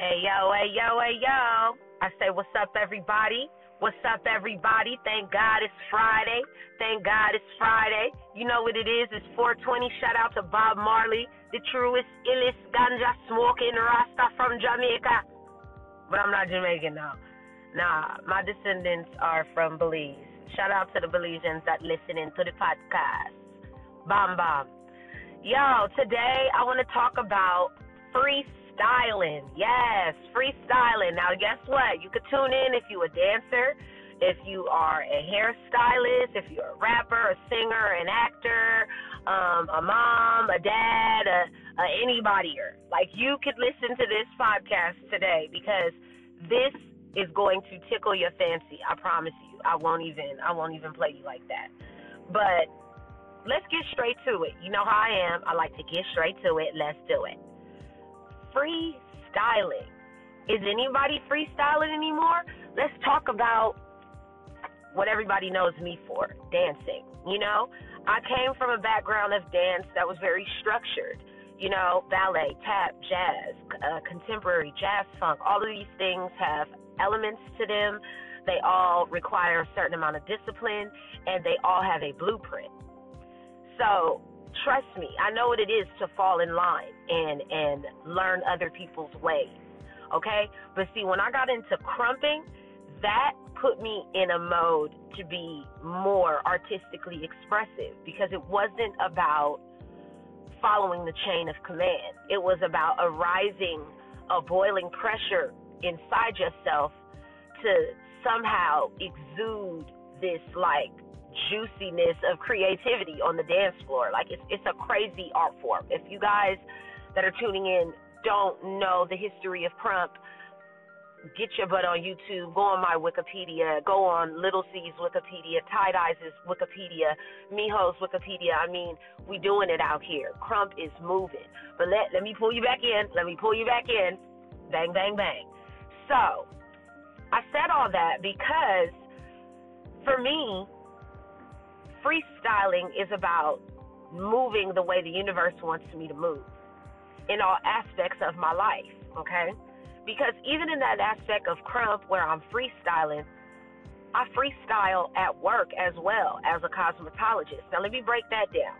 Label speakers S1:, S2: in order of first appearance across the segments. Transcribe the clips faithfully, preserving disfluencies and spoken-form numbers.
S1: Hey yo, hey yo, hey yo. I say what's up everybody? What's up everybody? Thank God it's Friday. Thank God it's Friday. You know what it is, it's four twenty. Shout out to Bob Marley, the truest, illest ganja smoking Rasta from Jamaica. But I'm not Jamaican now. Nah, my descendants are from Belize. Shout out to the Belizeans that listening to the podcast. Bam bam. Yo, today I want to talk about freestyling. Yes, freestyling. Now, guess what? You could tune in if you're a dancer, if you are a hairstylist, if you're a rapper, a singer, an actor, um, a mom, a dad, a, a anybodyer. Like, you could listen to this podcast today because this is going to tickle your fancy. I promise you. I won't even. I won't even play you like that. But let's get straight to it. You know how I am. I like to get straight to it. Let's do it. Freestyling. Is anybody freestyling anymore? Let's talk about what everybody knows me for, dancing. You know, I came from a background of dance that was very structured. You know, ballet, tap, jazz, uh, contemporary, jazz funk. All of these things have elements to them. They all require a certain amount of discipline, and they all have a blueprint. So, trust me, I know what it is to fall in line and, and learn other people's ways, okay? But see, when I got into crumping, that put me in a mode to be more artistically expressive because it wasn't about following the chain of command. It was about a rising, a boiling pressure inside yourself to somehow exude this, like, juiciness of creativity on the dance floor. Like, it's it's a crazy art form. If you guys that are tuning in don't know the history of crump, get your butt on YouTube, go on my Wikipedia, go on Little C's Wikipedia, Tie Dye's Wikipedia, Miho's Wikipedia. I mean, we doing it out here. Crump is moving. But let, let me pull you back in. Let me pull you back in. Bang, bang, bang. So, I said all that because, for me, freestyling is about moving the way the universe wants me to move in all aspects of my life, okay? Because even in that aspect of crump where I'm freestyling, I freestyle at work as well as a cosmetologist. Now, let me break that down.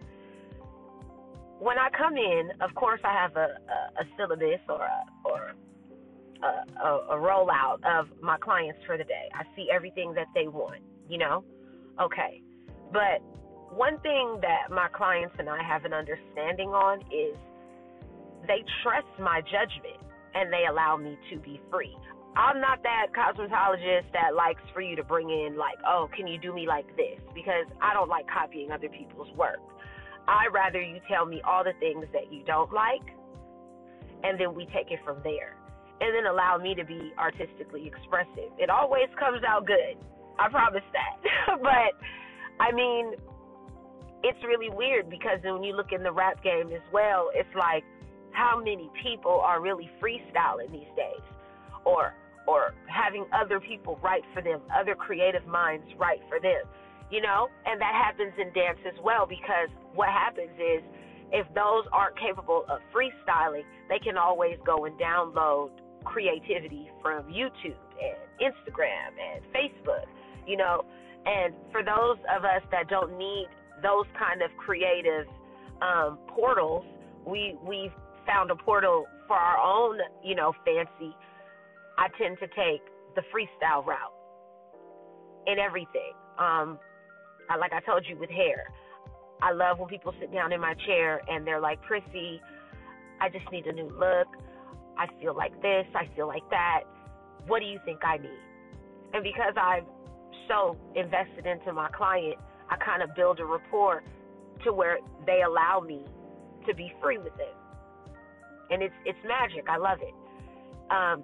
S1: When I come in, of course, I have a, a, a syllabus or a, or a, a, a rollout of my clients for the day. I see everything that they want, you know? Okay. But one thing that my clients and I have an understanding on is they trust my judgment and they allow me to be free. I'm not that cosmetologist that likes for you to bring in like, oh, can you do me like this? Because I don't like copying other people's work. I'd rather you tell me all the things that you don't like and then we take it from there. And then allow me to be artistically expressive. It always comes out good. I promise that. But I mean, it's really weird because when you look in the rap game as well, it's like how many people are really freestyling these days or or having other people write for them, other creative minds write for them, you know? And that happens in dance as well because what happens is if those aren't capable of freestyling, they can always go and download creativity from YouTube and Instagram and Facebook, you know? And for those of us that don't need those kind of creative um, portals, we, we've found a portal for our own, you know, fancy. I tend to take the freestyle route in everything. Um, I, like I told you with hair, I love when people sit down in my chair and they're like, Prissy, I just need a new look. I feel like this, I feel like that. What do you think I need? And because I've so invested into my client, I kind of build a rapport to where they allow me to be free with it. And it's it's magic. I love it. Um,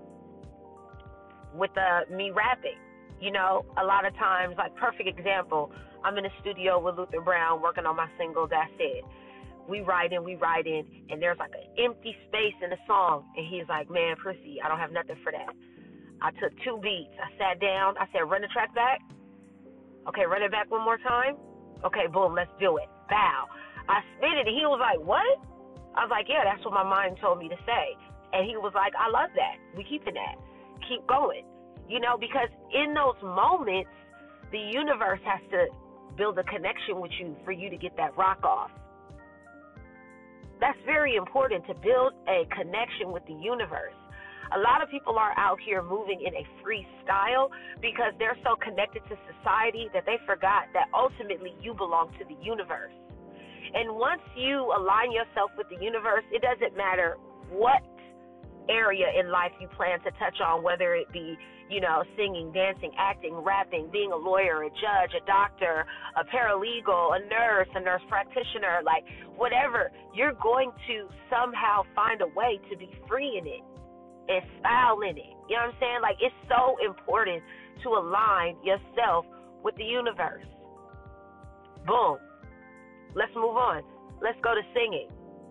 S1: with uh, me rapping, you know, a lot of times, like perfect example, I'm in a studio with Luther Brown working on my single, That's It. We writing, we writing, and there's like an empty space in the song. And he's like, man, Prissy, I don't have nothing for that. I took two beats. I sat down. I said, run the track back. Okay, run it back one more time. Okay, boom, let's do it. Bow. I spit it, and he was like, what? I was like, yeah, that's what my mind told me to say. And he was like, I love that. We keeping that. Keep going. You know, because in those moments, the universe has to build a connection with you for you to get that rock off. That's very important, to build a connection with the universe. A lot of people are out here moving in a freestyle because they're so connected to society that they forgot that ultimately you belong to the universe. And once you align yourself with the universe, it doesn't matter what area in life you plan to touch on, whether it be, you know, singing, dancing, acting, rapping, being a lawyer, a judge, a doctor, a paralegal, a nurse, a nurse practitioner, like whatever, you're going to somehow find a way to be free in it and style in it. You know what I'm saying? Like, it's so important to align yourself with the universe. Boom. Let's move on. Let's go to singing.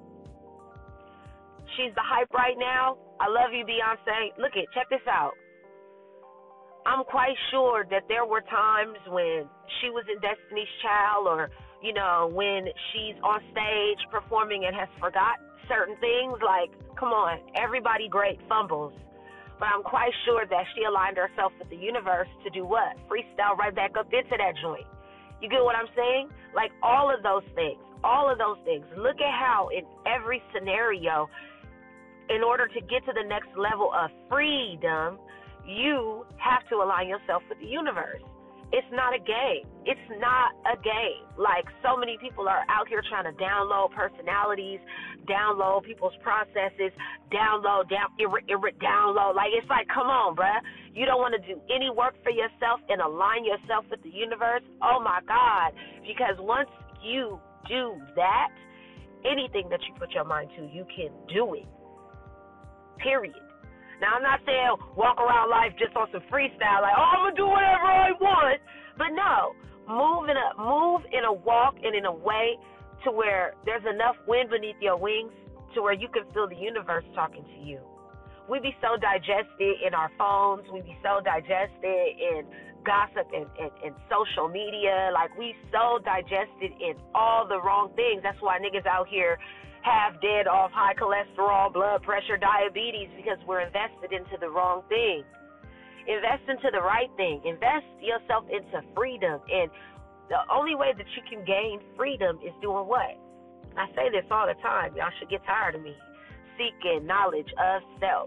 S1: She's the hype right now. I love you, Beyonce. Look it, check this out. I'm quite sure that there were times when she was in Destiny's Child, or, you know, when she's on stage performing and has forgot certain things. Like, come on, everybody great fumbles. But I'm quite sure that she aligned herself with the universe to do what? Freestyle right back up into that joint. You get what I'm saying? Like, all of those things, all of those things. Look at how in every scenario, in order to get to the next level of freedom, you have to align yourself with the universe. It's not a game. It's not a game. Like, so many people are out here trying to download personalities, download people's processes, download, down, ir- ir- download. Like, it's like, come on, bruh. You don't want to do any work for yourself and align yourself with the universe? Oh, my God. Because once you do that, anything that you put your mind to, you can do it. Period. Now, I'm not saying walk around life just on some freestyle, like, oh, I'm going to do whatever I want. But no, move in a move in a walk and in a way to where there's enough wind beneath your wings to where you can feel the universe talking to you. We be so digested in our phones. We be so digested in gossip and, and, and social media. Like, we so digested in all the wrong things. That's why niggas out here half dead off high cholesterol, blood pressure, diabetes, because we're invested into the wrong thing. Invest into the right thing. Invest yourself into freedom. And the only way that you can gain freedom is doing what? I say this all the time. Y'all should get tired of me. Seeking knowledge of self.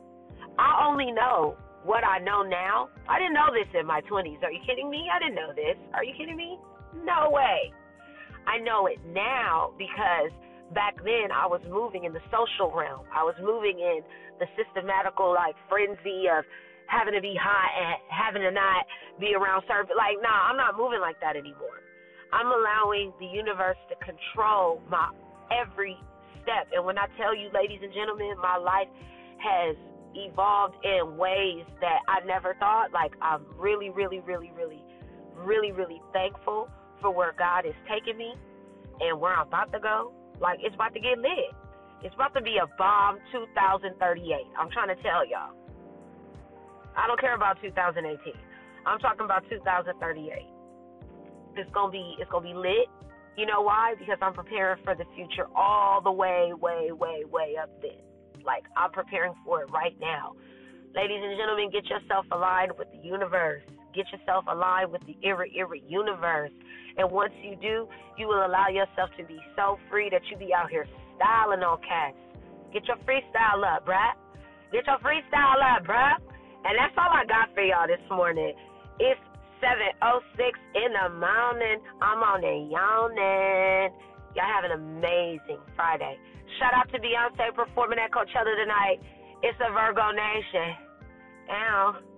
S1: I only know what I know now. I didn't know this in my twenties. Are you kidding me? I didn't know this. Are you kidding me? No way. I know it now because back then I was moving in the social realm. I was moving in the systematical, like, frenzy of having to be hot and having to not be around certain, like, nah, I'm not moving like that anymore. I'm allowing the universe to control my every step. And when I tell you, ladies and gentlemen, my life has evolved in ways that I never thought. Like, I'm really, really, really, really, really, really thankful for where God is taking me and where I'm about to go. Like, it's about to get lit. It's about to be a bomb two thousand thirty-eight. I'm trying to tell y'all. I don't care about two thousand eighteen. I'm talking about two thousand thirty-eight. It's gonna be it's gonna be lit. You know why? Because I'm preparing for the future all the way, way, way, way up then. Like, I'm preparing for it right now. Ladies and gentlemen, get yourself aligned with the universe. Get yourself aligned with the irre, irre universe. And once you do, you will allow yourself to be so free that you be out here styling on cats. Get your freestyle up, bruh. Get your freestyle up, bruh. And that's all I got for y'all this morning. It's seven oh six in the morning. I'm on and yawning. Y'all have an amazing Friday. Shout out to Beyonce performing at Coachella tonight. It's a Virgo Nation. Ow.